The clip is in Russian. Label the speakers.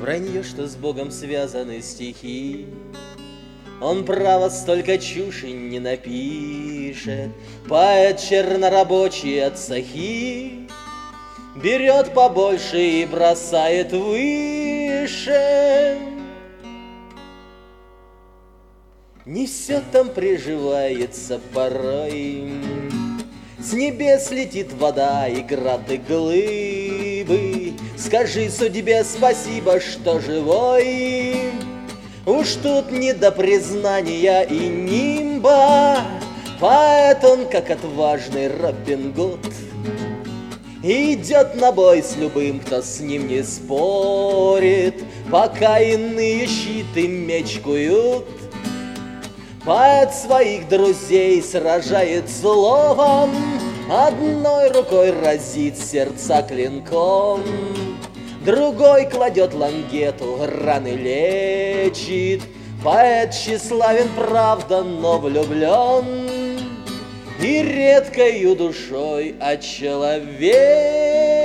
Speaker 1: Вранье, что с Богом связаны стихи, он, право, столько чуши не напишет. Поэт чернорабочий от сахи берет побольше и бросает выше. Не все там приживается порой, с небес летит вода и град и глыбы. Скажи судьбе спасибо, что живой. Уж тут не до признания и нимба. Поэт он, как отважный Робин Гуд, идет на бой с любым, кто с ним не спорит, пока иные щит и меч куют. Поэт своих друзей сражает словом, одной рукой разит сердца клинком, другой кладет лангету, раны лечит. Поэт тщеславен, правда, но влюблен и редкою душой очеловечен.